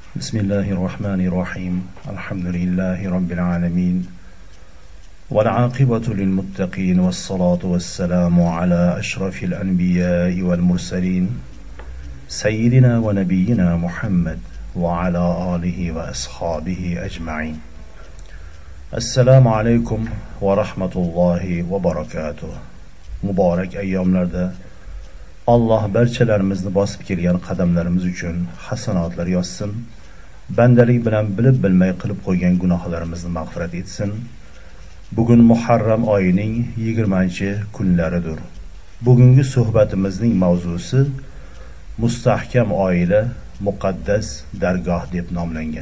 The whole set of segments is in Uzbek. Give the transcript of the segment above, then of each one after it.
بسم الله الرحمن الرحيم الحمد لله رب العالمين والعاقبة للمتقين والصلاة والسلام على أشرف الأنبياء والمرسلين سيدنا ونبينا محمد وعلى آله وأصحابه أجمعين. السلام عليكم ورحمة الله وبركاته. Mübarek ayyomlarda Allah barchalarimizni bosib kelgan qadamlarimiz uchun hasanotlar yozsin. Bandalik bilan bilib bilmay qilib qo'ygan gunohlarimizni mag'firat etsin. Bugun Muharram oyining 20-kunlaridir. Bugungi suhbatimizning mavzusi mustahkam oila, muqaddas dargoh deb nomlangan.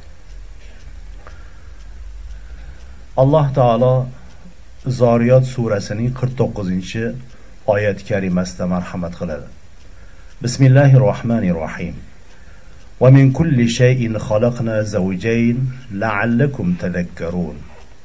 Alloh taolo Zoriyot surasining 49-oyat karimasida marhamat qiladi. Bismillahirrohmanirrohim. وَمِنْ كُلِّ شَيْءٍ خَلَقْنَا زَوْجَيْنِ لَعَلَّكُمْ تَذَكَّرُونَ.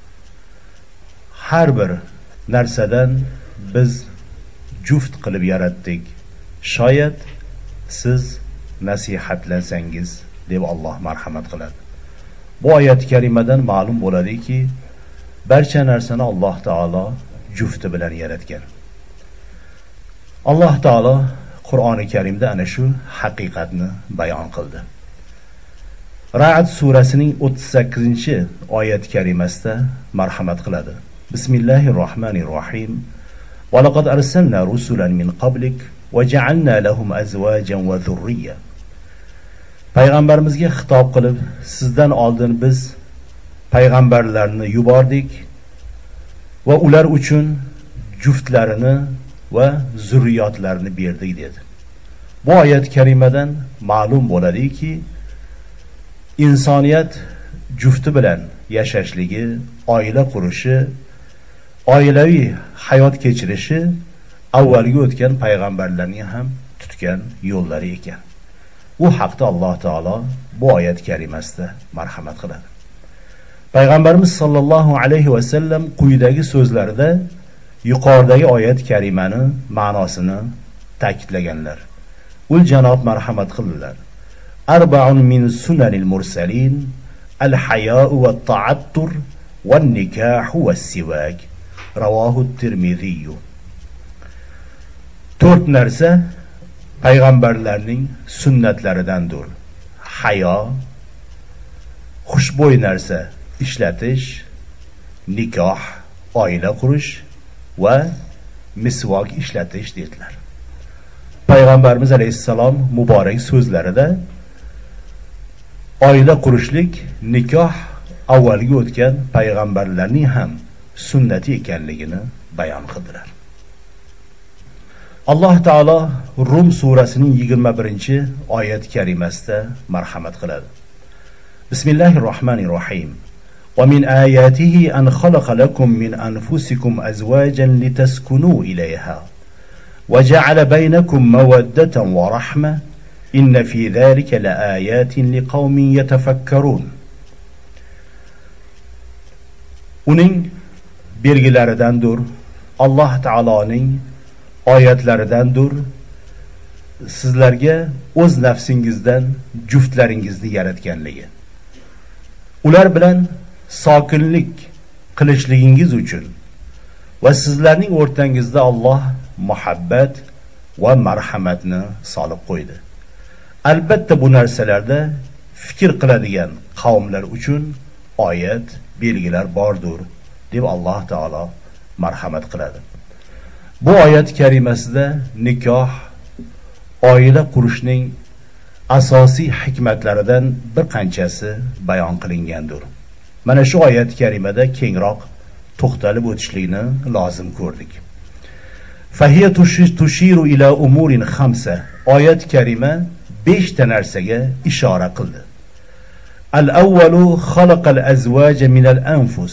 Har bir narsadan biz juft qilib yaratdik. Shoyat siz nasihatlansangiz deb Alloh marhamat qiladi. Bu oyat karimadan ma'lum bo'ladiki, barcha narsani Alloh taolo jufti bilan yaratgan. Alloh taolo Qur'oni Karimda ana shu haqiqatni bayon qildi. Ra'd surasining 38-oyat karimasida marhamat qiladi. Bismillahirrohmanirrohim. Va laqad arsalna rusulan min qablik va ja'alna lahum azwajan va zurriya. Payg'ambarimizga xitob qilib, sizdan oldin biz payg'ambarlarni yubordik va ular uchun juftlarini va zurriyotlarni berdik dedi. Bu oyat karimadan ma'lum bo'ladiki, insoniyat jufti bilan yashashligi, oila qurishi, oilaviy hayot kechirishi avvalgi o'tgan payg'ambarlarning ham tutgan yo'llari ekan. Bu haqda Alloh taolo bu oyat karimasida marhamat qiladi. Payg'ambarimiz sollallohu alayhi va sallam quyidagi so'zlarida yuqoridagi oyat karimani ma'nosini ta'kidlaganlar. Ul janob marhamat qildilar. Arba'un min sunanil mursalin al-haya'u wat-ta'attur wan-nikahu was-siwak. Rawahu at-Tirmidhi. 4 narsa payg'ambarlarning sunnatlaridandir. Hayo, xushbo'y narsa ishlatish, nikoh, oila qurish va misvok ishlatish dedilar. Payg'ambarimiz alayhissalom muborak so'zlarida oila qurishlik, nikoh avvalgi o'tgan payg'ambarlarning ham sunnati ekanligini bayon qildilar. Alloh taolo Rum surasining 21-oyat karimasida marhamat qiladi. Bismillahirrohmanirrohim. وَمِنْ آيَاتِهِ أَنْ خَلَقَ لَكُمْ مِنْ أَنْفُسِكُمْ أَزْوَاجًا لِتَسْكُنُوا إِلَيْهَا وَجَعَلَ بَيْنَكُمْ مَوَدَّةً وَرَحْمَةً إِنَّ فِي ذَلِكَ لَآيَاتٍ لِقَوْمٍ يَتَفَكَّرُونَ. Uning belgilaridandir, Alloh taoloning oyatlaridandir, sizlarga o'z nafsingizdan juftlaringizni yaratganligi. Ular bilan sokinlik qilishligingiz uchun va sizlarning o'rtangizda Alloh muhabbat va marhamatni solib qo'ydi. Albatta bu narsalarda fikr qiladigan qavmlar uchun oyat, belgilar bordir deb Alloh taolo marhamat qiladi. Bu oyat karimasida nikoh, oila qurishning asosiy hikmatlaridan bir qanchasi bayon qilingandir. Mana shu oyat karimada kengroq to'xtalib o'tishlikni lozim ko'rdik. Fahiya tushiru ila umurin khamsa. Oyat karima 5 ta narsaga ishora qildi. Al-awwalu khalaqal azwaja minal anfus.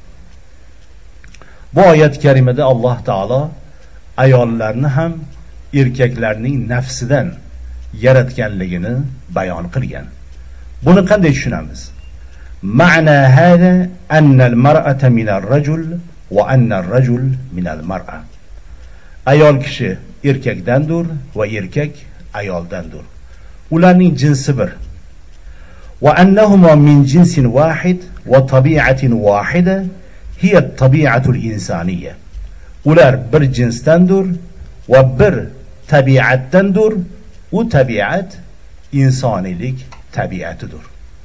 Bu oyat karimada Alloh taolo ayollarni ham erkaklarning nafsidan yaratganligini bayon qilgan. Buni qanday tushunamiz? Ma'na hada anna al-mar'ata min ar-rajul va anna ar-rajul min al-mar'a. Ayol kishi erkakdandir va erkak ayoldandir. Ularning jinsi bir. وأنهما من جنس واحد وطبيعة واحدة هي الطبيعة الإنسانية. ular bir jinsdandir va bir tabiatdandir. U tabiat insoniylik tabiatidir.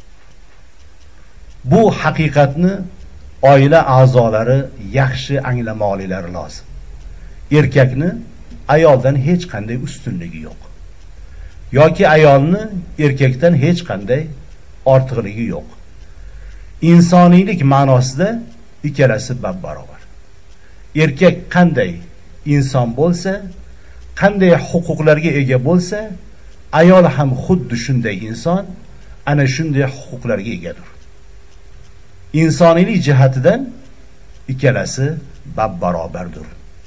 Bu haqiqatni oila a'zolari yaxshi anglamoqlari lozim. Erkakni ayoldan hech qanday ustunligi yo'q. Yoki ayolni erkakdan hech qanday ortiqligi yo'q. İnsoniylik ma'nosida ikkalasi barobar. Erkak qanday inson bo'lsa, qanday huquqlarga ega bo'lsa, ayol ham xuddi shunday inson, ana shunday huquqlarga egadir. İnsoniylik jihatidan ikkalasi barobardir.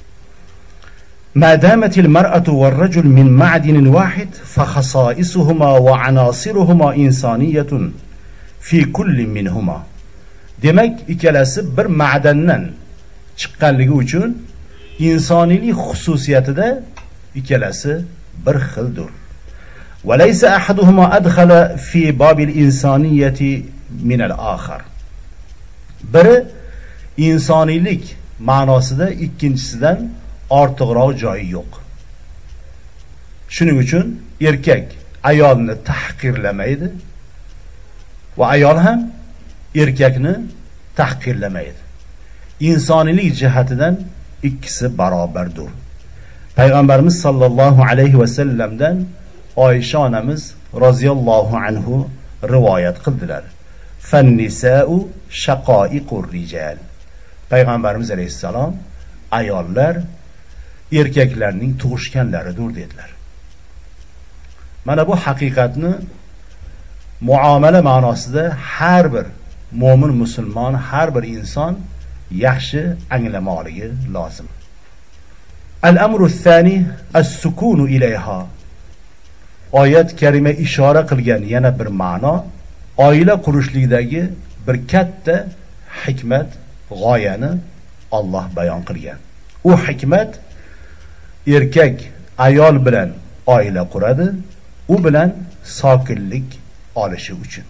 ما دامت المرأة والرجل من معدن واحد فخصائصهما وعناصرهما إنسانية في كل منهما. Demak, ikkalasi bir ma'dandan chiqqanligi uchun insoniylik xususiyatida ikkalasi bir xildir. وليس أحدهما أدخل في باب الإنسانية من الآخر. Biri insoniylik ma'nosida ikkinchisidan ortiqroq joyi yo'q. Shuning uchun erkak ayolni tahqirlamaydi va ayol ham erkakni tahqirlamaydi. İnsoniylik jihatidan ikkisi barobardir. Payg'ambarimiz sollallohu alayhi va sallamdan Oysha onamiz roziyallohu anhu rivoyat qildilar. Fan-nisa'u shaqoiqur rijal. Payg'ambarimiz alayhisalom ayollar erkaklarning tug'ishganlaridir dedilar. Mana bu haqiqatni muomala ma'nosida har bir mo'min musulmon, har bir inson yaxshi anglamoqligi lozim. Al-amru ath-thani as-sukunu ilayha. Oyat karima ishora qilgan yana bir ma'no oila qurishlikdagi bir katta hikmat, g'oyani Alloh bayon qilgan. U hikmat erkak ayol bilan oila quradi, u bilan sokinlik olishi uchun.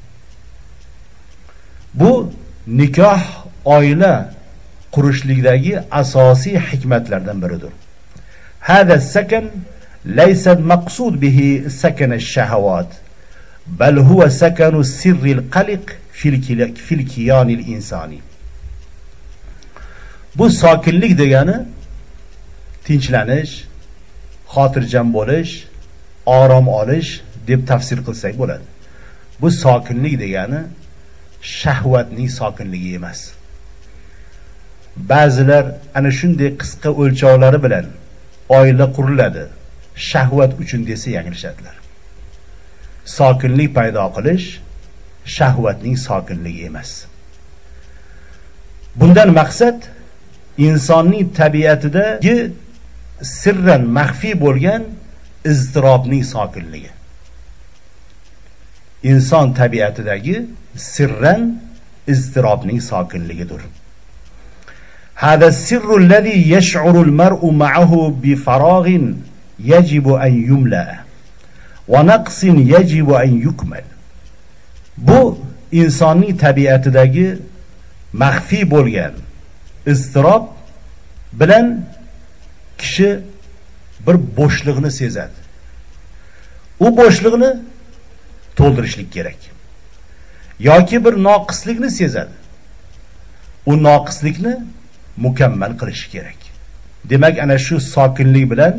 Bu nikoh oila qurishlikdagi asosiy hikmatlardan biridir. Hada sakan laysa maqsud bihi sakan ash-shahawat, bal huwa sakanu sirril qaliq fil kiyanil insani. Bu sokinlik degani tinchlanish, xotirjam bo'lish, orom olish deb tafsir qilsak bo'ladi. Bu sokinlik degani shahvatning sokinligi emas. Ba'zilar ana shunday qisqa o'lchovlari bilan oila quriladi, shahvat uchun desa yanglishadilar. Sokinlik paydo qilish shahvatning sokinligi emas. Bundan maqsad insonning tabiatidagi sirran maxfiy bo'lgan iztirobning sokinligi. Inson tabiatidagi sirran iztirobning sokinligidir. Hada sirru allazi yash'uru al-mar'u ma'ahu bi faraghin yajibu an yumla wa naqsin yajibu an yukmal. Bu insonning tabiatidagi maxfiy bo'lgan iztirob bilan kishi bir bo'shliqni sezadi. U bo'shliqni to'ldirishlik kerak. Yoki bir noqislikni sezadi. U noqislikni mukammal qilish kerak. Demak, ana shu sokinlik bilan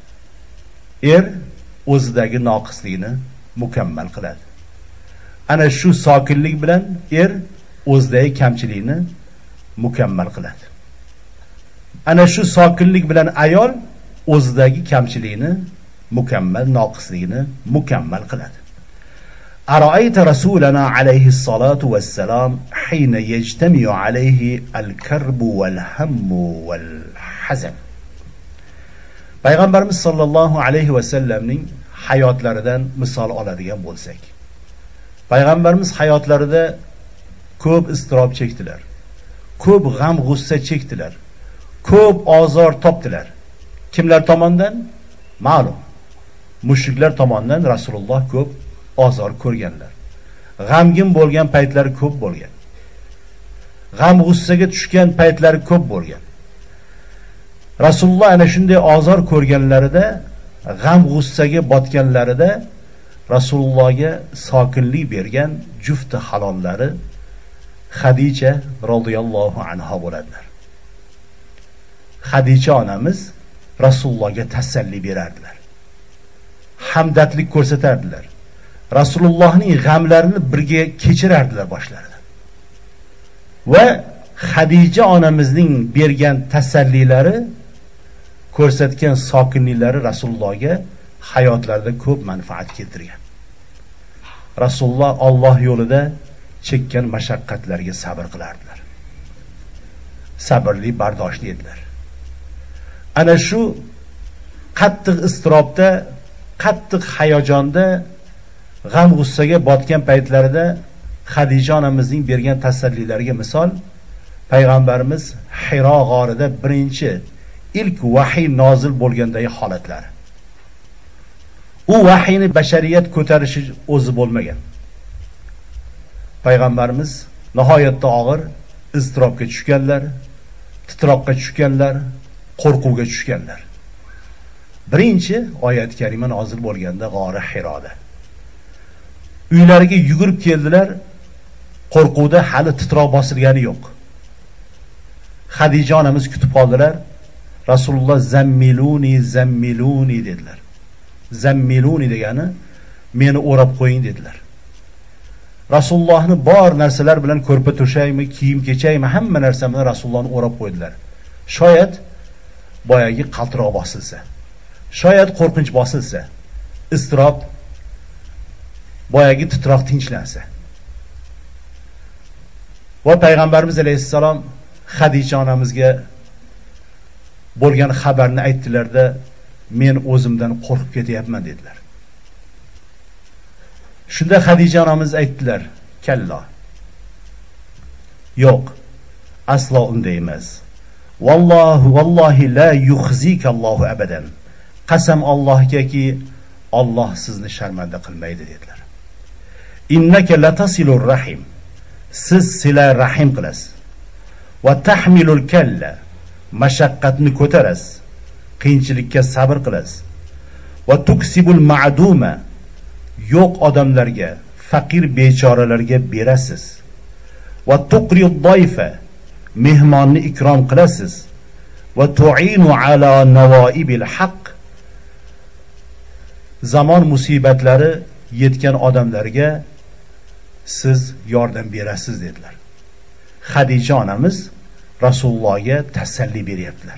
o'zidagi noqislikni mukammal qiladi. Ana shu sokinlik bilan o'zidagi kamchilikni mukammal qiladi. Ana shu sokinlik bilan ayol o'zidagi kamchilikni mukammal, noqisligini mukammal qiladi. أرأيت رسولنا عليه الصلاة والسلام حين يجتمع عليه الكرب والهم والحزن. Payg'ambarimiz sollallohu alayhi va sallamning hayotlaridan misol oladigan bo'lsak, payg'ambarimiz hayotlarida ko'p iztirob chekdilar, ko'p g'am g'ussa chekdilar, ko'p ozor topdilar. Kimlar tomonidan? Ma'lum, mushriklar tomonidan Rasululloh ko'p ozor ko'rganlar. g'amgin bo'lgan paytlari ko'p bo'lgan. G'am g'ussaga tushgan paytlari ko'p bo'lgan. Rasululloh ana shunday ozor ko'rganlarida, g'am g'ussaga botganlarida Rasulullohga sokinlik bergan jufti halollari Xadicha radhiyallohu anha bo'ladilar. Xadicha onamiz Rasulullohga tasalli berardilar. Hamdardlik ko'rsatardilar. Rasulullohning g'amlarini birga kechirardilar boshlarida. Va Xadicha onamizning bergan tasallilari, ko'rsatgan sokinliklari Rasulullohga hayotlarida ko'p manfaat keltirgan. Rasululloh Alloh yo'lida chekkan mashaqqatlarga sabr qilardilar. Sabrli, bardoshli edilar. Ana shu qattiq iztirobda, qattiq hayajonda, g'am g'ussaga botgan paytlarida Xadicha onamizning bergan tasallilariga misol payg'ambarimiz Hiro g'orida birinchi ilk vahiy nozil bo'lgandagi holatlari. U vahiyni bashariyat ko'tarishi o'zi bo'lmagan. Payg'ambarimiz nihoyatda og'ir iztirobga tushganlar, titroqqa tushganlar, qo'rquvga tushganlar. Birinchi oyat karima nozil bo'lganda g'ori Hiroda. Uylariga yugurib keldilar. Qo'rquvda hali titroq bosilgani yo'q. Xadicha onamiz kutib qoldilar. Rasululloh zammiluni dedilar. Zammiluni degani meni o'rab qo'ying dedilar. Rasulullohni bor narsalar bilan ko'rpa to'shaymi, kiyim kechaymi, hamma narsa bilan Rasulullohni o'rab qo'ydilar. Shoyat boyagi qaltiroq bosilsa, shoyat qo'rqinch bosilsa, iztirob boyagi titroq tinchlansa. Va payg'ambarimiz alayhissalom Xadicha onamizga bo'lgan xabarni aytdilarda, men o'zimdan qo'rqib ketyapman dedilar. Shunda Xadicha onamiz aytdilar, kalla. Yo'q, aslo unday emas. Vallohi la yukhzika Allohu abadan. Qasam Allohgaki, Alloh sizni sharmanda qilmaydi dedilar. Innaka latasilur rahim. Siz sila rahim qilasiz. Va tahmilul kalla. Mashaqqatni ko'tarasiz. Qiyinchilikka sabr qilasiz. Va tuksibul ma'duma. Yo'q odamlarga, faqir bechoralarga berasiz. Va tuqriyud doifa. Mehmonni ikrom qilasiz. Va tu'inu ala nawaibil haqq. Zamon musibatlari yetgan odamlarga siz yordam berasiz dedilar. Xadicha onamiz Rasulullohga tasalli beryaptilar.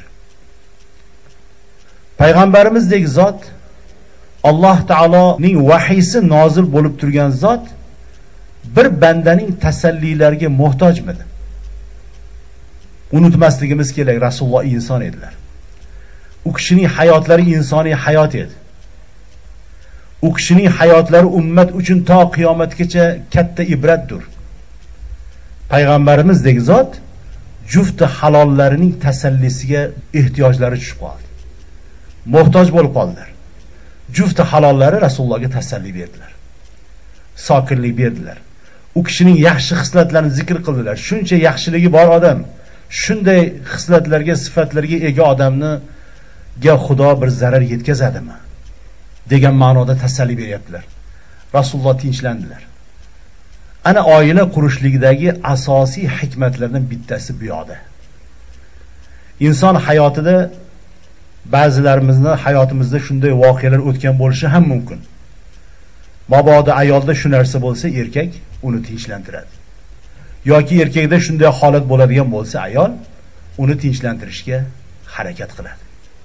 Payg'ambarimizdek zot, Alloh taoloning vahiysi nozil bo'lib turgan zot bir bandaning tasallilariga muhtojmidi? Unutmasligimiz kerak, Rasululloh inson edilar. U kishining hayotlari insoniy hayot edi. U kishining hayotlari ummat uchun to qiyomatgacha katta ibratdir. Payg'ambarimizdek zot jufti halollarining tasallisiga ehtiyojlari tushib qoldi. Muhtoj bo'lib qoldilar. Jufti halollari Rasulullohga tasalli berdilar. Sokinlik berdilar. U kishining yaxshi xislatlarini zikr qildilar. Shuncha yaxshiligi bor odam, shunday xislatlarga, sifatlarga ega odamni Xudo bir zarar yetkazadimi degan ma'noda tasalli beryaptilar. Rasululloh tinchlandilar. Ana oila qurishlikdagi asosiy hikmatlardan bittasi bu yoqda. Inson hayotida ba'zilarimizni hayotimizda shunday voqealar o'tgan bo'lishi ham mumkin. Mabodo ayolda shu narsa bo'lsa, erkak uni tinchlantiradi. Yoki erkakda shunday holat bo'ladigan bo'lsa, ayol uni tinchlantirishga harakat qiladi.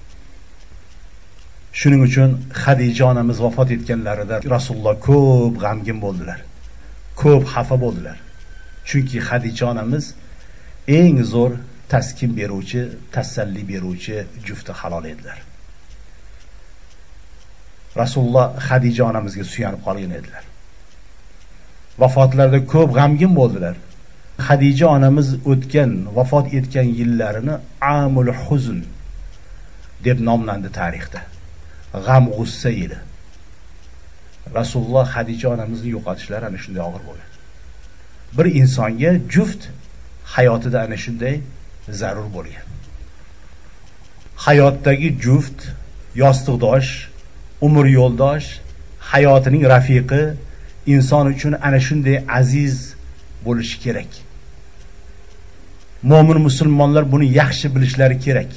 Shuning uchun Xadicha onamiz vafot etganlarida Rasululloh ko'p g'amgin bo'ldilar. Ko'p xafa bo'ldilar. Chunki Xadicha onamiz eng zo'r taskin beruvchi, tasalli beruvchi jufti halol edilar. Rasululloh Xadicha onamizga suyanib qolgan edilar. Vafotlarida ko'p g'amgin bo'ldilar. Xadicha onamiz o'tgan, vafot etgan yillarini Amul Huzn deb nomlandi tarixda. G'am g'ussa yili. Rasululloh Hadija onamizni yo'qotishlari ana shunday og'ir bo'lgan. Bir insonga juft hayotida ana shunday zarur bo'lgan. Hayotdagi juft, yostiqdosh, umr yo'ldosh, hayotining rafiqi inson uchun ana shunday aziz bo'lishi kerak. Mo'min musulmonlar buni yaxshi bilishlari kerak.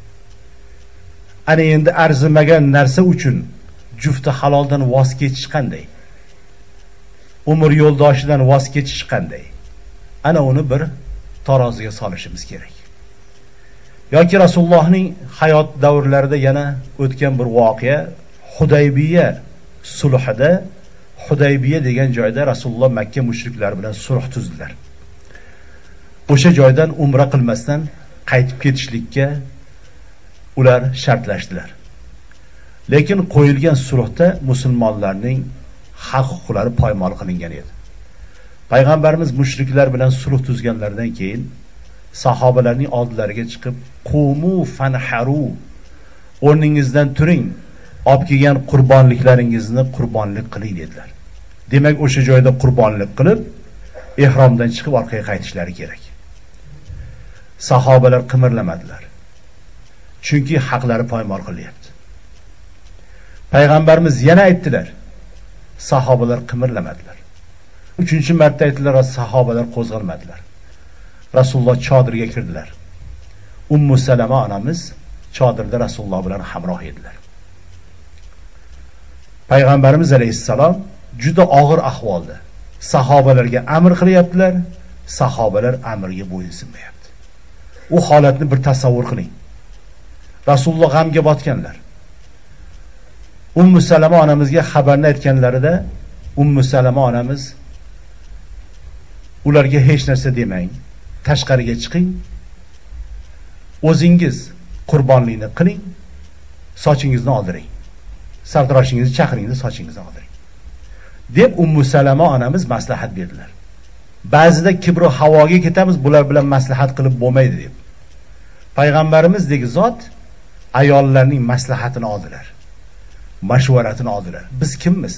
Ana endi arzimagan narsa uchun jufti haloldan voz kechish qanday? Umr yo'ldoshidan voz kechish qanday? Ana uni bir taroziga solishimiz kerak. Yoki Rasulullohning hayot davrlarida yana o'tgan bir voqea, Hudaybiya sulhida, Hudaybiya degan joyda Rasululloh Makka mushriklar bilan sulh tuzdilar. O'sha joydan umra qilmasdan qaytib ketishlikka ular shartlashdilar. Lekin qo'yilgan sulhda musulmonlarning haq-huquqlari poymol qilingan edi. Payg'ambarimiz mushriklar bilan sulh tuzganlaridan keyin sahobalarning oldilariga chiqib, "Qumu fanharu", o'rningizdan turing, olib kelgan qurbonliklaringizni qurbonlik qiling dedilar. Demak, o'sha joyda qurbonlik qilib, ehromdan chiqib orqaga qaytishlari kerak. Sahobalar qimirlamadilar. Chunki haqlari poymol qilyapti. Payg'ambarimiz yana aytdilar. Sahobalar qimirlamadilar. 3-marta aytdilar, sahobalar qo'zg'almadilar. Rasululloh chodirga kirdilar. Ummu Salama onamiz chodirda Rasululloh bilan hamroh edilar. Payg'ambarimiz alayhissalom juda og'ir ahvolda sahobalarga amr qilyaptilar, sahobalar amriga bo'ysunmayapti. U holatni bir tasavvur qiling. Rasululloh g'amga botganlar. Ummu Salama onamizga xabarni aytganlarida Ummu Salama onamiz ularga hech narsa demang, tashqariga chiqing, o'zingiz qurbonlikni qiling, sochingizni oldiring. Sartaroshingizni chaqiring, sochingizni oldiring deb Ummu Salama onamiz maslahat berdilar. Ba'zida kibr va havoga ketamiz, bular bilan maslahat qilib bo'lmaydi deb. Payg'ambarimizdek zot ayollarning maslahatini oldilar. Mashvaratini oldilar. Biz kimmiz?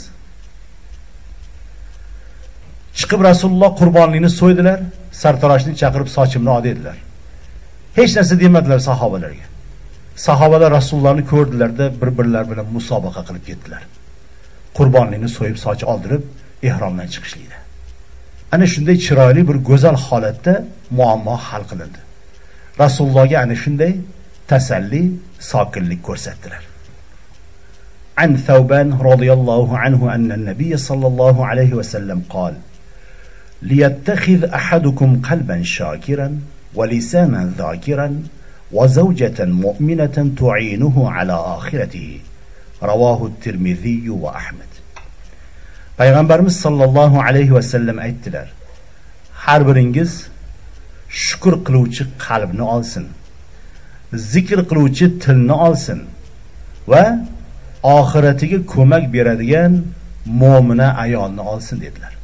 Chiqib Rasululloh qurbonlikni so'ydilar, sartaroshni chaqirib sochimni ol dedilar. Hech narsa demadilar sahobalarga. Sahobalar Rasulullohni ko'rdilarda bir-birlari bilan musobaqa qilib ketdilar. Qurbonlikni so'yib soch oldirib ehromdan chiqishlikda. Ana shunday chiroyli bir go'zal holatda muammo hal qilindi. Rasulullohga ana shunday tasalli, sokinlik ko'rsatdilar. An Thawban radhiyallohu anhu anna an-nabiy sallallohu alayhi va sallam qol: "Liyattakhidh ahadukum qalban shakiran wa lisanan dhakiran wa zawjatan mu'minatan tu'inuhu ala akhiratihi." Rawahu at-Tirmidhi va Ahmad. Payg'ambarimiz sallallohu alayhi va sallam aytdilar: "Har biringiz shukr qiluvchi qalbni olsin, zikr qiluvchi tilni olsin va oxiratiga ko'mak beradigan mo'mina ayolni olsin" dedilar.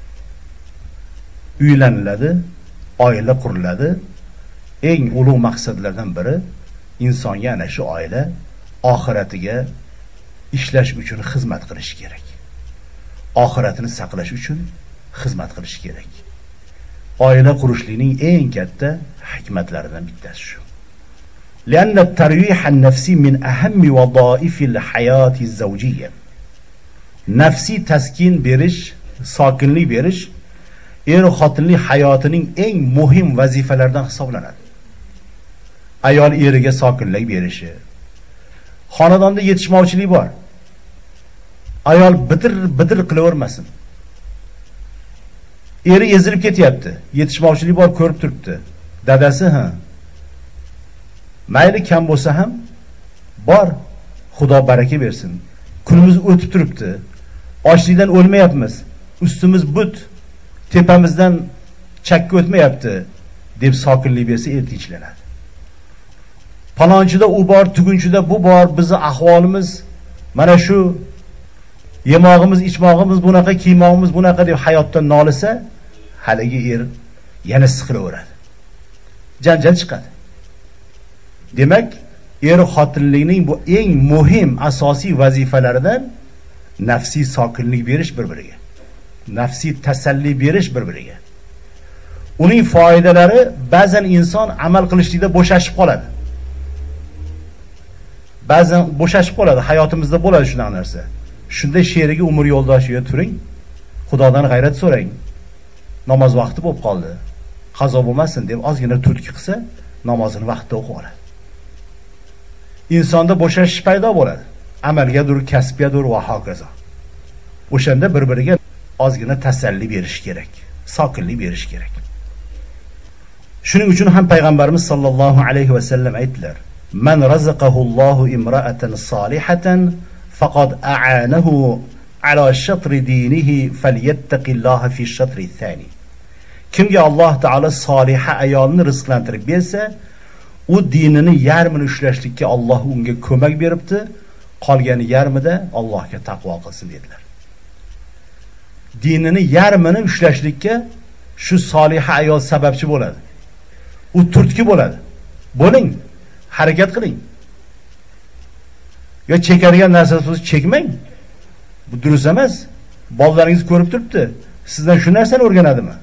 Uylaniladi, oila quriladi. Eng ulug' maqsadlardan biri insonga ana shu oila oxiratiga ishlash uchun xizmat qilish kerak. Oxiratini saqlash uchun xizmat qilish kerak. Oila qurishlikning eng katta hikmatlaridan bittasi shu. لأن الترويح النفسي من أهم وظائف الحياة الزوجية. Nafsi taskin berish, sokinlik berish er xotinlik hayotining eng muhim vazifalaridan hisoblanadi. Ayol eriga sokinlik berishi. Xonadonda yetishmovchilik bor. Ayol bitir qilavermasin. Eri ezilib ketyapti, yetishmovchilik bor ko'rib turibdi. Dadasi mayli kam bo'lsa ham bor, Xudo baraka bersin. Kunimiz o'tib turibdi. Ochlikdan o'lmayapmiz. Ustimiz but, tepamizdan chakka o'tmayapti deb sokinlik bersa er tinchlanadi. Palonchida u bor, tugunchida bu bor, bizning ahvolimiz mana shu, yemog'imiz, ichmog'imiz bunaqa, kiymog'imiz bunaqa deb hayotdan nolisa, haligi er yana siqilaveradi. Janjal chiqadi. Demak, er xotinlikning bu eng muhim asosiy vazifalaridan nafsiy sokinlik berish bir-biriga, nafsiy tasalli berish bir-biriga. Uning foydalari ba'zan inson amal qilishlikda bo'shashib qoladi. Ba'zan bo'shashib qoladi, hayotimizda bo'ladi shunaqa narsa. Shunday she'riga umr yo'ldoshiga turing, Xudodan g'ayrat so'rang. Namoz vaqti bo'lib qoldi, qazo bo'lmasin deb ozgina turtki qilsa, namozini vaqtida o'qib oladi. Insonda bo'shashish paydo bo'ladi. Amalgadir, kasbgadir va hokazo. O'shanda bir-biriga ozgina tasalli berish kerak, sokinlik berish kerak. Shuning uchun ham payg'ambarimiz sollallohu alayhi va sallam aytdilar: "Man razaqahullohu imra'atan solihatan faqad a'anahu ala shatri dinihi falyattaqillaha fi shatri thani." Kimga Alloh taolo soliha ayolni rizqlantirib bersa, u dinini yarmini ushlashlikka Alloh unga ko'mak beribdi, qolgani yarmida Allohga taqvo qilsin dedilar. Dinini yarmini ushlashlikka shu soliha ayol sababchi bo'ladi. U turtki bo'ladi. Bo'ling, harakat qiling. Yo chekadigan narsasiz chekmang. Bu durust emas. Bolalaringiz ko'rib turibdi. Sizdan shu narsani o'rganadimi?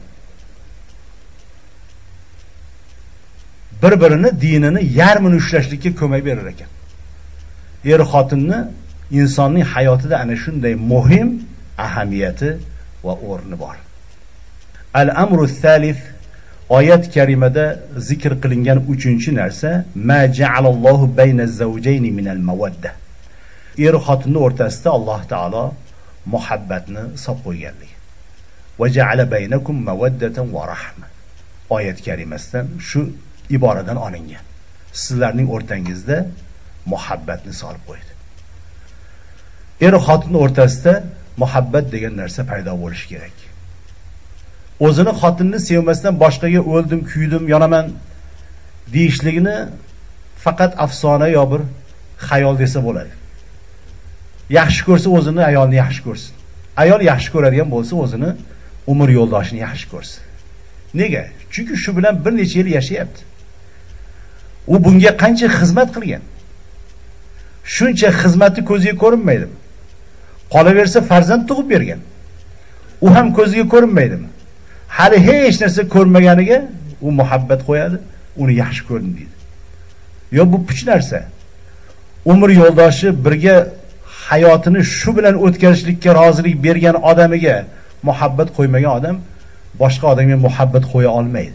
Bir-birini dinini yarmini ushlashlikka ko'mak berar ekan. Er xotinni insonning hayotida ana shunday muhim ahamiyati va o'rni bor. Al-amru thalith, oyat karimada zikr qilingan 3-narsa ma ja'alallohu bayna zawjayni minal mawadda. Er xotinni o'rtasida Alloh taolo muhabbatni solib qo'yganligi. Va ja'ala baynakum mawaddatan va rahma. Oyat karimasidan shu iboradan olingan. Sizlarning o'rtangizda muhabbatni solib qo'ydi. Er xotin o'rtasida muhabbat degan narsa paydo bo'lishi kerak. O'zini xotinni sevmasdan boshqaga o'ldim, kuydim, yonaman deyishligini faqat afsona yo bir xayol desa bo'ladi. Yaxshi ko'rsa o'zini, ayolni yaxshi ko'rsin. Ayol yaxshi ko'radigan bo'lsa o'zini, umr yo'ldoshini yaxshi ko'rsin. Nega? Chunki shu bilan bir necha yil yashayapti. U bunga qancha xizmat qilgan. Shuncha xizmati ko'ziga ko'rinmaydimi? Qolaversa farzand tug'ib bergan. U ham ko'ziga ko'rinmaydimi? Hali hech narsa ko'rmaganiga u muhabbat qo'yadi, uni yaxshi ko'rdim deydi. Yo bu puch narsa. Umr yo'ldoshi birga hayotini shu bilan o'tkazishlikka rozilik bergan odamiga muhabbat qo'ymagan odam boshqa odamga muhabbat qo'ya olmaydi.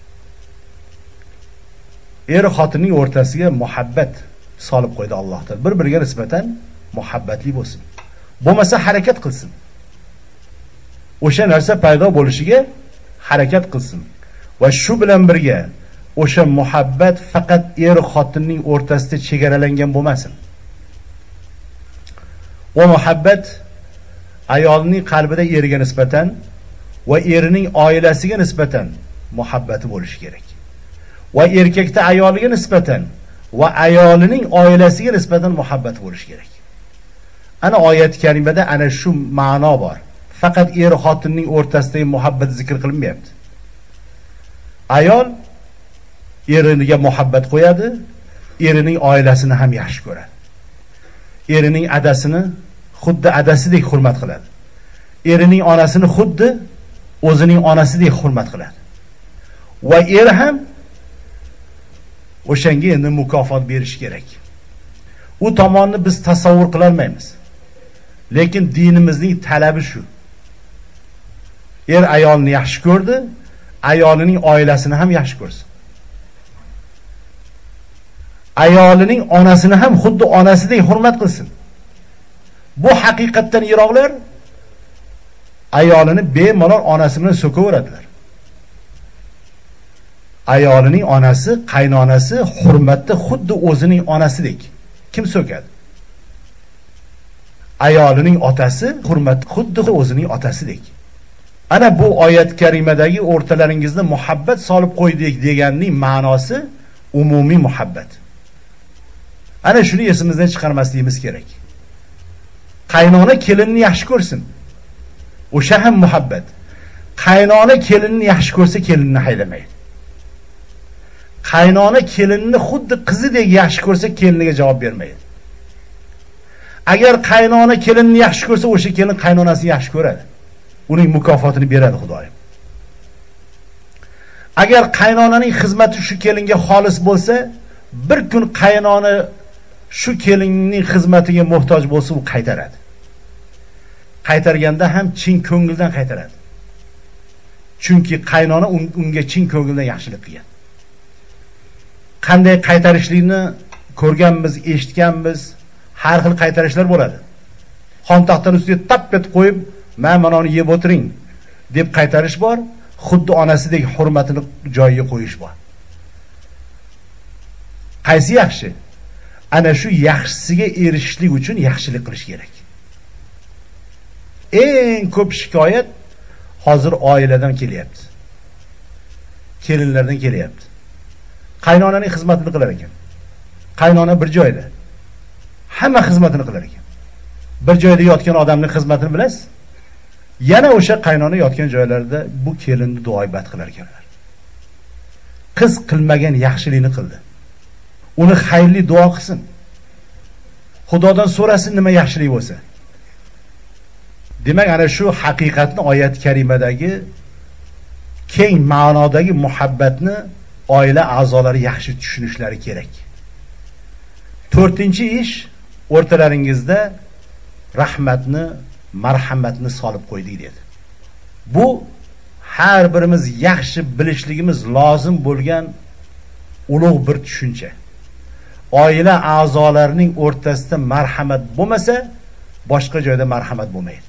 Er xotinning o'rtasiga muhabbat solib qo'ydi Alloh taolo. Bir-biriga nisbatan muhabbatli bo'lsin. Bo'lmasa harakat qilsin. O'sha narsa paydo bo'lishiga harakat qilsin. Va shu bilan birga o'sha muhabbat faqat er xotinning o'rtasida chegaralangan bo'lmasin. O muhabbat ayolning qalbida eriga nisbatan va erining oilasiga nisbatan muhabbati bo'lishi kerak. Va erkakda ayoliga nisbatan va ayolining oilasiga nisbatan muhabbat bo'lishi kerak. Ana oyat karimada ana shu ma'no bor. Faqat er xotinning o'rtasidagi muhabbat zikr qilinmayapti. Ayol eriga muhabbat qo'yadi, erining oilasini ham yaxshi ko'radi. Erining adasini xuddi adasidek hurmat qiladi. Erining onasini xuddi o'zining onasidek hurmat qiladi. Va er ham o'shanga endi mukofot berish kerak. U tomonni biz tasavvur qila olmaymiz. Lekin dinimizning talabi shu. Er ayolni yaxshi ko'rdi, ayolining oilasini ham yaxshi ko'rsin. Ayolining onasini ham xuddi onasidek hurmat qilsin. Bu haqiqatdan yiroqlar ayolini bemalol onasi bilan so'kaveradilar. Ayolining onasi, qaynonasi hurmatda xuddi o'zining onasidek. Kim so'kadi? Ayolining otasi hurmatda xuddi o'zining otasidek. Ana bu oyat karimadagi o'rtalaringizda muhabbat solib qo'ydik deganning ma'nosi umumiy muhabbat. Ana shuni esimizdan chiqarmasligimiz kerak. Qaynona kelinni yaxshi ko'rsin. O'sha ham muhabbat. Qaynona kelinni yaxshi ko'rsa kelinni haydamaydi. Qaynona kelinni xuddi qizidek yaxshi ko'rsa keliniga javob bermaydi. Agar qaynona kelinni yaxshi ko'rsa, o'sha kelin qaynonasini yaxshi ko'radi. Uning mukofotini beradi Xudoyim. Agar qaynonaning xizmati shu kelinga xolis bo'lsa, bir kun qaynona shu kelinning xizmatiga muhtoj bo'lsa, u qaytaradi. Qaytarganda ham chin ko'ngildan qaytaradi. Chunki qaynona unga chin ko'ngildan yaxshilik qilgan. Qanday qaytarishlikni ko'rganmiz, eshitganmiz, har xil qaytarishlar bo'ladi. Xontaxtaning ustiga tap etib qo'yib, "Men uni yeb o'tiring" deb qaytarish bor, xuddi onasidek hurmatini joyiga qo'yish bor. Qaysi yaxshi? Ana shu yaxshisiga erishishlik uchun yaxshilik qilish kerak. Eng ko'p shikoyat hozir oiladan kelyapti. Kelinlardan kelyapti. Qaynonaning xizmatini qilar ekan. Qaynona bir joyda. Hamma xizmatini qilar ekan. Bir joyda yotgan odamning xizmatini bilasiz? Yana o'sha qaynona yotgan joylarda bu kelinni duoibat qilar ekanlar. Qiz qilmagan yaxshilikni qildi. Uni xayrli duo qilsin. Xudodan so'rasin nima yaxshilik bo'lsa. Demak, ana shu haqiqatni oyat karimadagi keng ma'nodagi muhabbatni oila a'zolari yaxshi tushunishlari kerak. 4-ish, o'rtalaringizda rahmatni, marhamatni solib qo'ydik dedi. Bu har birimiz yaxshi bilishligimiz lozim bo'lgan ulug' bir tushuncha. Oila a'zolarining o'rtasida marhamat bo'lmasa, boshqa joyda marhamat bo'lmaydi.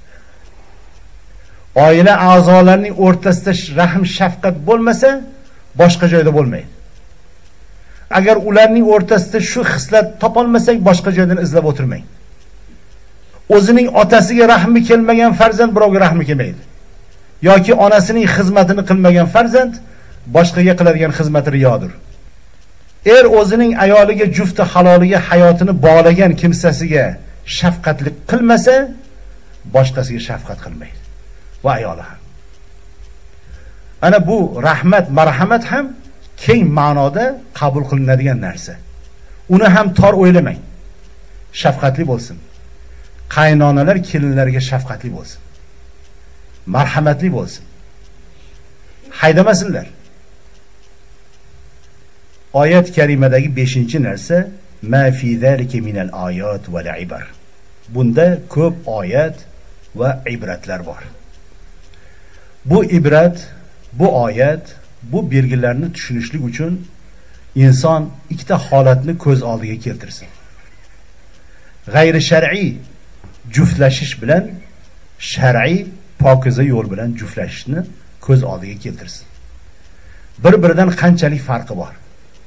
Oila a'zolarining o'rtasida rahm shafqat bo'lmasa, boshqa joyda bo'lmaydi. Agar ularning o'rtasida shu xislat topolmasak, boshqa joydan izlab o'tirmang. O'zining otasiga rahmi kelmagan farzand birovga rahmi kelmaydi. Yoki onasining xizmatini qilmagan farzand boshqaga qiladigan xizmati riyodir. O'zining ayoliga, jufti haloliga hayotini bog'lagan kimsasiga shafqatlik qilmasa, boshqasiga shafqat qilmaydi. Va ayoli ham. Ana bu rahmat, marhamat ham keng ma'noda qabul qilinadigan narsa. Uni ham tor o'ylamang. Shafqatli bo'lsin. Qaynonalar kelinlarga shafqatli bo'lsin. Marhamatli bo'lsin. Haydamasinlar. Oyat karimadagi 5-narsa ma fi zalika minal ayat val ibar. Bunda ko'p oyat va ibratlar bor. Bu ibrat, bu oyat, bu belgilarni tushunishlik uchun inson ikkita holatni ko'z oldiga keltirsin. G'ayri shar'iy juftlashish bilan shar'iy pokiza yo'l bilan juftlashishni ko'z oldiga keltirsin. Bir-biridan qanchalik farqi bor?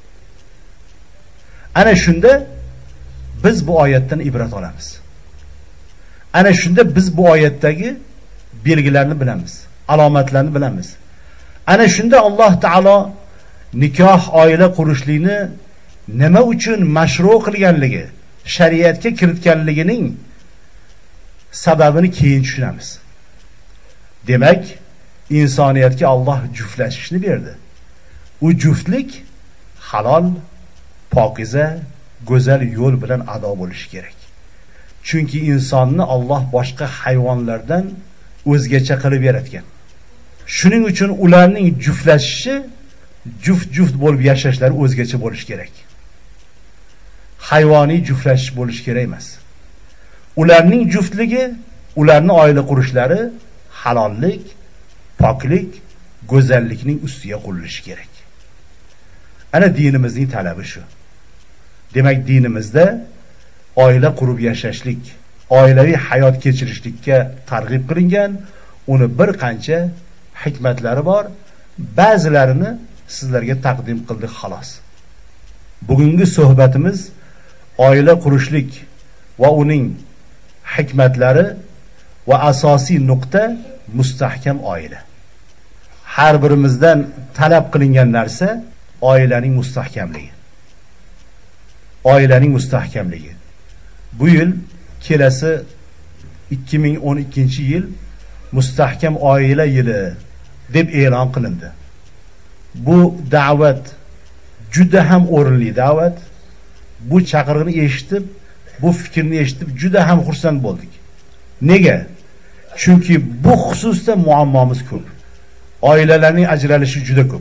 Ana shunda biz bu oyatdan ibrat olamiz. Ana shunda biz bu oyatdagi belgilarni bilamiz, alomatlarni bilamiz. Ana shunda Alloh taolo nikoh, oila qurishlikni nima uchun mashru qilganligi, shariatga kiritganligining sababini keyin tushunamiz. Demak, insoniyatga Alloh juftlashishni berdi. U juftlik halol, pokiza, go'zal yo'l bilan ado bo'lishi kerak. Chunki insonni Alloh boshqa hayvonlardan o'zgacha qilib yaratgan. Shuning uchun ularning juftlashishi, juft bo'lib yashashlari o'zgacha bo'lishi kerak. Hayvoniy juftlashish bo'lishi kerak emas. Ularning juftligi, ularning oila qurishlari halollik, poklik, go'zallikning ustiga qurilishi kerak. Ana dinimizning talabi shu. Demak, dinimizda oila qurib yashashlik, oilaviy hayot kechirishlikka targ'ib qilingan, uni bir qancha hikmatlari bor. Ba'zilarini sizlarga taqdim qildik xolos. Bugungi suhbatimiz oila qurishlik va uning hikmatlari va asosiy nuqta mustahkam oila. Har birimizdan talab qilingan narsa oilaning mustahkamligi. Oilaning mustahkamligi. Bu yil kelasi 2012-yil mustahkam oila yili deb e'lon qilindi. Bu da'vat juda ham o'rinli da'vat. Bu chaqirig'ini eshitib bu fikrni eshitib juda ham xursand bo'ldik. Nega? Chunki bu xususda muammomiz ko'p. Oilalarning ajralishi juda ko'p.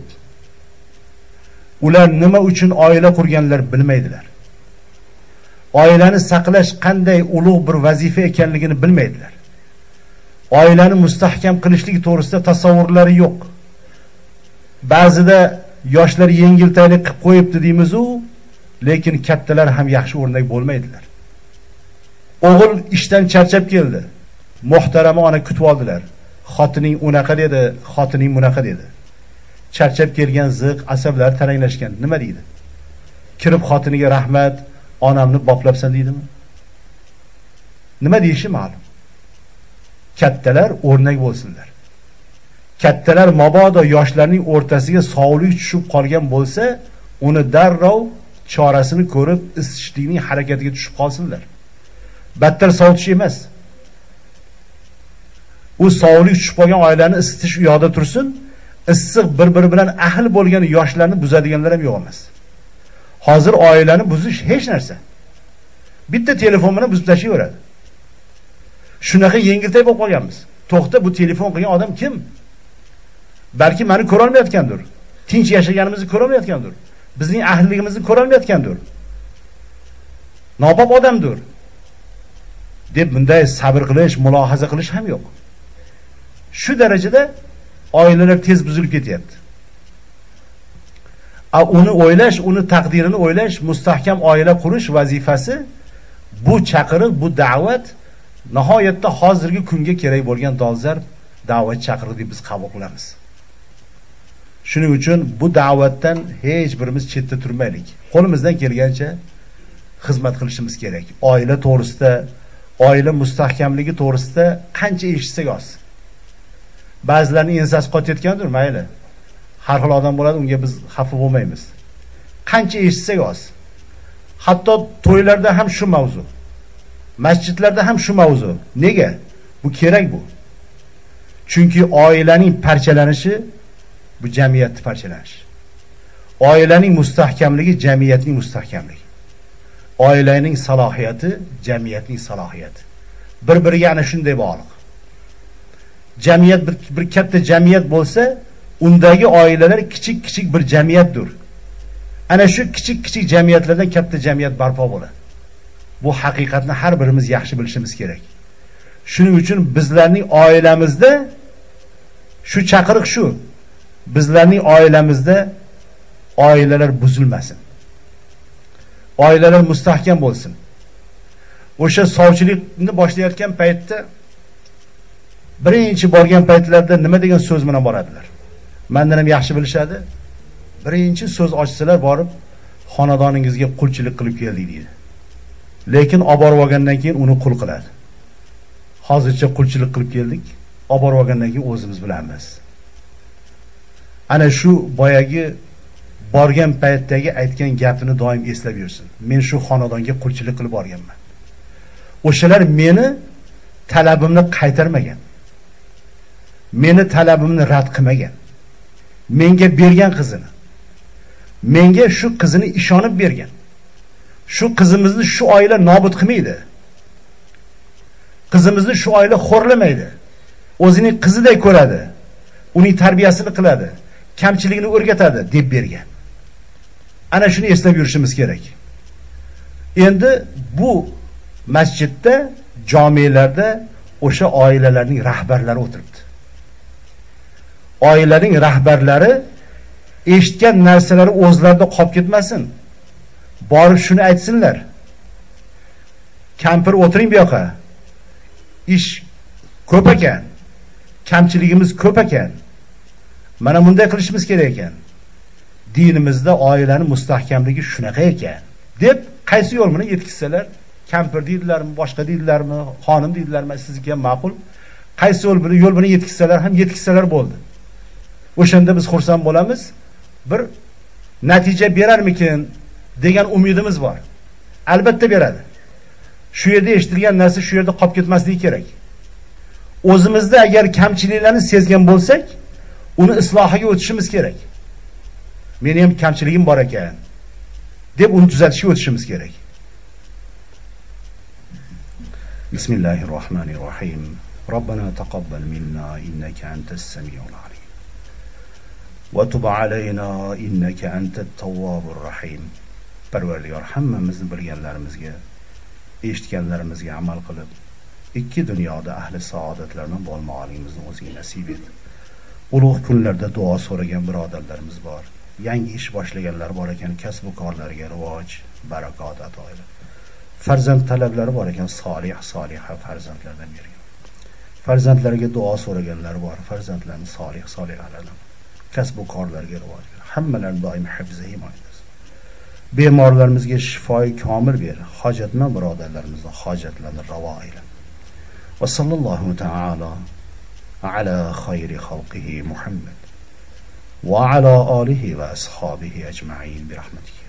Ular nima uchun oila qurganlar bilmaydilar. Oilani saqlash qanday ulug' bir vazifa ekanligini bilmaydilar. Oilani mustahkam qilishlik to'g'risida tasavvurlari yo'q. Ba'zida yoshlar yengiltaylik qilib qo'yibdi deymiz-u, lekin kattalar ham yaxshi o'rnak bo'lmaydilar. O'g'il ishdan charchab keldi. Muhtarama ona kutib oldilar. Xotining unaqa dedi, xotining bunaqa dedi. Charchab kelgan ziq, asablar taranglashgan. Nima deydi? Kirib xotiniga rahmat, onamni boplabsan deydimi? Nima deyishi ma'lum. Kattalar o'rnak bo'lsinlar. Kattalar mabodo yoshlarning o'rtasiga sovlik tushib qolgan bo'lsa, uni darrov chorasini ko'rib, isitishlikning harakatiga tushib qolsinlar. Battar sovutish emas. U sovlik tushib qolgan oilani isitish u yoqda tursin, issiq bir-biri bilan ahil bo'lgan yoshlarni buzadiganlar ham yo'q emas. Hozir oilani buzish hech narsa. Bitta telefon bilan buzib tashlayveradi. Shunaqa yengiltay bo'lib qolganmiz. To'xta, bu telefon qilgan odam kim? Balki meni ko'ra olmayotgandir. Tinch yashaganimizni ko'ra olmayotgandir. Bizning ahilligimizni ko'ra olmayotgandir. Nopop odamdir. deb bunday sabr qilish, mulohaza qilish ham yo'q. Shu darajada oilalar tez buzilib ketyapti. Uni o'ylash, uni taqdirini o'ylash, mustahkam oila qurish vazifasi, bu chaqiriq, bu da'vat nihoyatda hozirgi kunga kerak bo'lgan dolzarb da'vat chaqiriq deb biz qabul qilamiz. Shuning uchun bu da'vatdan hech birimiz chetda turmaylik. Qo'limizdan kelgancha xizmat qilishimiz kerak. Oila to'g'risida, oila mustahkamligi to'g'risida qancha eshitsak oz. Ba'zilarning ensasi qotayotgandir, mayli. Har xil odam bo'ladi, unga biz xafa bo'lmaymiz. Qancha eshitsak oz. Hatto to'ylarda ham shu mavzu. Masjidlarda ham shu mavzu. Nega? Bu kerak bu. Chunki oilaning parchalanishi bu jamiyatning parchalanishi. Oilaning mustahkamligi jamiyatning mustahkamligi. Oilaning salohiyati jamiyatning salohiyati. Bir-biriga ana shunday bog'liq. Jamiyat bir katta jamiyat bo'lsa, undagi oilalar kichik-kichik bir jamiyatdir. Ana shu kichik-kichik jamiyatlardan katta jamiyat barpo bo'ladi. Bu haqiqatni har birimiz yaxshi bilishimiz kerak. Shuning uchun bizlarning oilamizda shu chaqiriq shu. Bizlarning oilamizda oilalar buzilmasin. Oilalar mustahkam bo'lsin. O'sha sovchilikni boshlayotgan paytda birinchi borgan paytlarda nima degan so'z bilan boradilar? Mendan ham yaxshi bilishadi. Birinchi so'z ochsalar borib xonadoningizga qulchilik qilib keldik deydi. Lekin olib borib olgandan keyin uni qul qiladi. Hozircha qulchilik qilib keldik, olib borib olgandan keyin o'zimiz bilamiz. Ana shu boyagi borgan paytdagi aytgan gapini doim eslab yursin. Men shu xonadonga qulchilik qilib borganman. O'shalar meni talabimni qaytarmagan. Meni talabimni rad qilmagan. Menga bergan qizini. Menga shu qizini ishonib bergan. Shu qizimizni shu oila nobud qilmaydi. Qizimizni shu oila xo'rlamaydi. O'zining qiziday ko'radi. Uning tarbiyasini qiladi. Kamchiligini o'rgatadi deb bergan. Ana shuni eslab yurishimiz kerak. Endi bu masjidda, jomelarda o'sha oilalarning rahbarlari o'tiribdi. Oilaning rahbarlari eshitgan narsalari o'zlarida qolib ketmasin. Borib shuni aytsinlar. Kampir o'tiring bu yoqqa. Ish ko'p ekan. Kamchiligimiz ko'p ekan. Mana bunday qilishimiz kerak ekan. Dinimizda oilaning mustahkamligi shunaqa ekan deb qaysi yo'l bilan yetkizsalar, kampir deydilarmi, boshqa deydilarmi, xonim deydilarmi, sizga ham ma'qul. Qaysi yo'l bilan yetkizsalar ham yetkizsalar bo'ldi. O'shanda biz xursand bo'lamiz. Bir natija berarmikin degan umidimiz bor. Albatta beradi. Shu yerda eshitilgan narsa shu yerda qolib ketmasligi kerak. O'zimizda agar kamchiliklarni sezgan bo'lsak, uni islohiga o'tishimiz kerak. Meni ham kamchiligim bor ekan deb uni tuzatishga o'tishimiz kerak. بسم الله الرحمن الرحيم ربنا تقبل منا إنك أنت السميع العليم وتب علينا إنك أنت التواب الرحيم. Parvardigor hammamizni bilganlarimizga, eshitganlarimizga amal qilib, ikki dunyoda ahli saodatlardan bo'lmoqligimizni o'zing nasib et. Ulug' kunlarda duo so'ragan birodarlarimiz bor. Yangi ish boshlaganlar bor ekan, kasb va korlariga rivoj, barakot ato et. Farzand talablari bor ekan, soliha farzandlardan bergin. Farzandlariga duo so'raganlar bor, farzandlarni solihalardan. Kasb va korlariga rivoj ber. Hammalarni doim hifzi himoya. Bemorlarimizga shifoy komil ber. Hojatmand birodarlarimizning hojatlarini ravo ayla. Va sallallohu ta'ala ala khayri xalqihi Muhammad va ala alihi va ashabihi ajma'in bi rahmatihi.